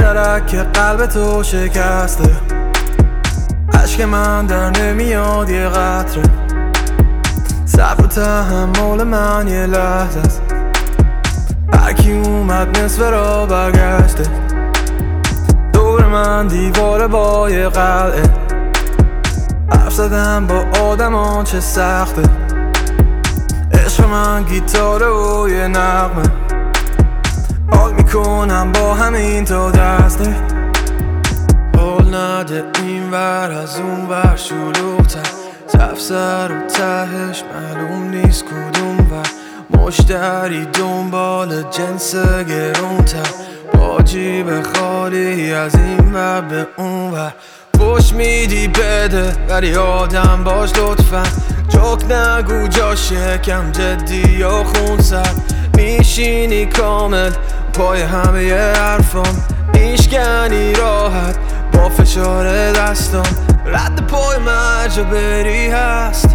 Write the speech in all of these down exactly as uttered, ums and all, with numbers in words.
درک که قلب تو شکسته، عشق من در نمیاد یه قطره، صبر و تحمل من یه لحظه است، هرکی اومد نصف را برگشته، دور من دیواره با یه قلعه، حرف زدن با آدمان چه سخته، عشق من گیتاره و یه نغمه، حال میکنم با همین تا دسته، حال نده این ور از اون ور شلوغ‌تر، تفسر و تهش معلوم نیست کدوم ور، مشتری دنبال جنس گرونتر، با جیب خالی از این ور به اون ور، فوش میدی بده ولی آدم باش لطفا، جوک نگو جاش یکم جدی یا خونسر، میشینی کامل پای همه ی حرفام، میشکنی راحت با فشار دستام، رد پای مرجا بری هست،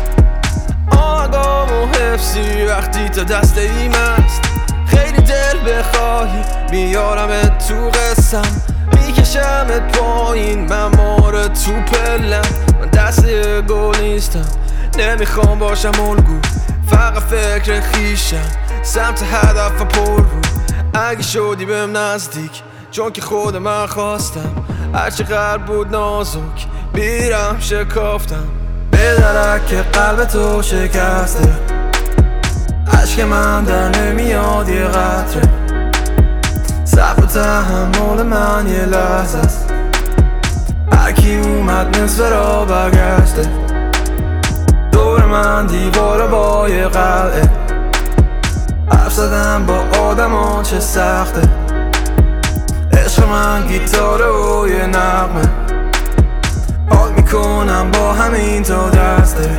آگام و حفظی وقتی تا دست ایم است، خیلی دل بخواهی میارمت تو قسم، میکشمت پایین من ماره تو پلم، من دسته گل نیستم نمیخوام باشم الگو، فقط فکر خیشم سمت هدف پر رو، اگه شدی بهم نزدیک چون که خود من خواستم، هرچی قلب بود نازک بیرم شکافتم، به درک که قلب تو شکسته، عشق من در نمیاد یه قطره، صبر و تحمل من یه لحظه است، هرکی اومد نصف را برگشته، دور من دیواره با یه قلعه، حرف زدن با آدمان چه سخته، عشق من گیتاره و یه نغمه، حال میکنم با همین تا دسته.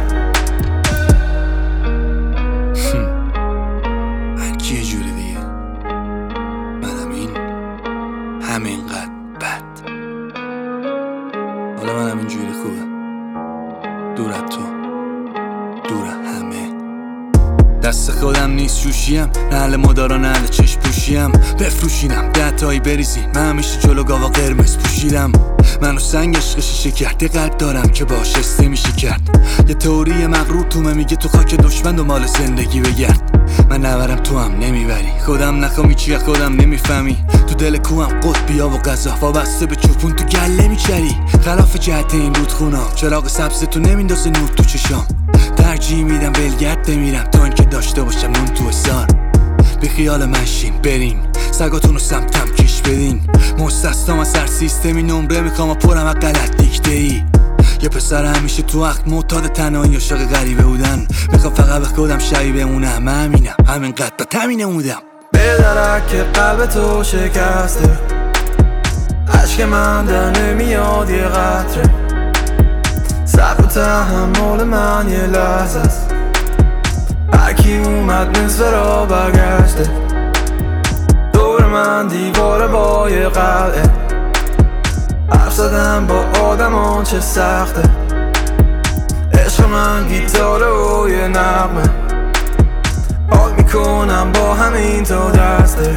هرکی یه جوری دیگه، منم این همینقدر بد، حالا منم این جوری خوبه، دور از تو، دور همه، دست خودم نیست شوشیم، نهل مدارا نهل چشم پوشیم، بفروشیدم ده تایی بریزی، من همیشه جلو گاوا قرمز پوشیدم، منو سنگ عشق شیشه کرد، یه قلب دارم که باش استه میشه کرد، یه تئوری مغرور تومه میگه تو خاک دشمن دنبال زندگی بگرد، من نبرم تو هم نمیبری، خودم نخوامی چیه خودم نمیفهمی، تو دل کوهم قطبیا و غذا وابسته به چوپون تو گله میچری، خلاف جهت این رودخونا چراغ سبز تو نمیندازه نور تو چشام، ترجیح میدم ولگرد بمیرم تا اینکه داشته باشم نون تو حصار، بی خیال من شین برین سگاتونو سمتم کش بدین، مستثنام از هر سیستمی نمره میخوام و پرم از غلط دیکته ای، یه پسر همیشه تو وقت معتاد تنهایی عاشق غریبه بودن، میخوام فقط به خودم شبیه بمونم، من همینم همینقدر با تمینه مودم، به درک که قلب تو شکسته، عشق من در نمیاد یه قطره، صبر و تحمل من یه لحظه است، هرکی اومد نصف را برگشته، دور من دیواره با یه قلعه، حرف زدن با آدمان چه سخته، عشق من گیتاره و یه نغمه، حال میکنم با همین تا دسته،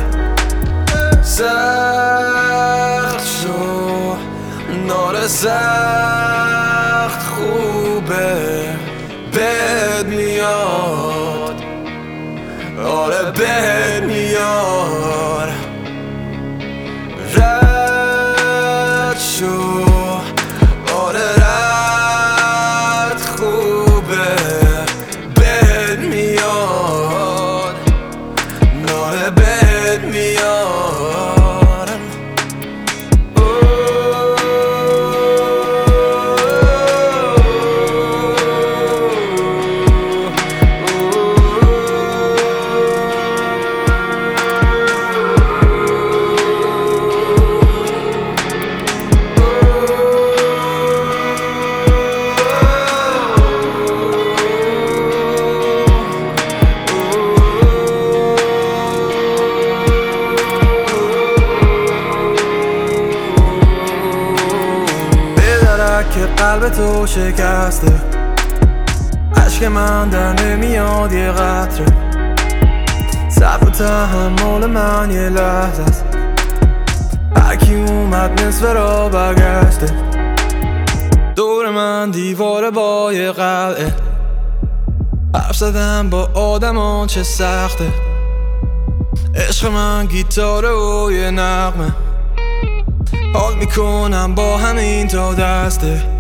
سخت شو نار سخت خوبه بد میاد، آره بد میاد، رد شو آره رد خوبه بد میاد، آره بد میاد، که قلب تو شکسته، عشق من در نمیاد یه قطره، صبر و تحمل من یه لحظه است، هرکی اومد نصف را برگشته. دور من دیواره با یه قلعه، حرف زدم با آدمان چه سخته. عشق من گیتاره و یه نغمه، حال میکنم با همین تا دسته.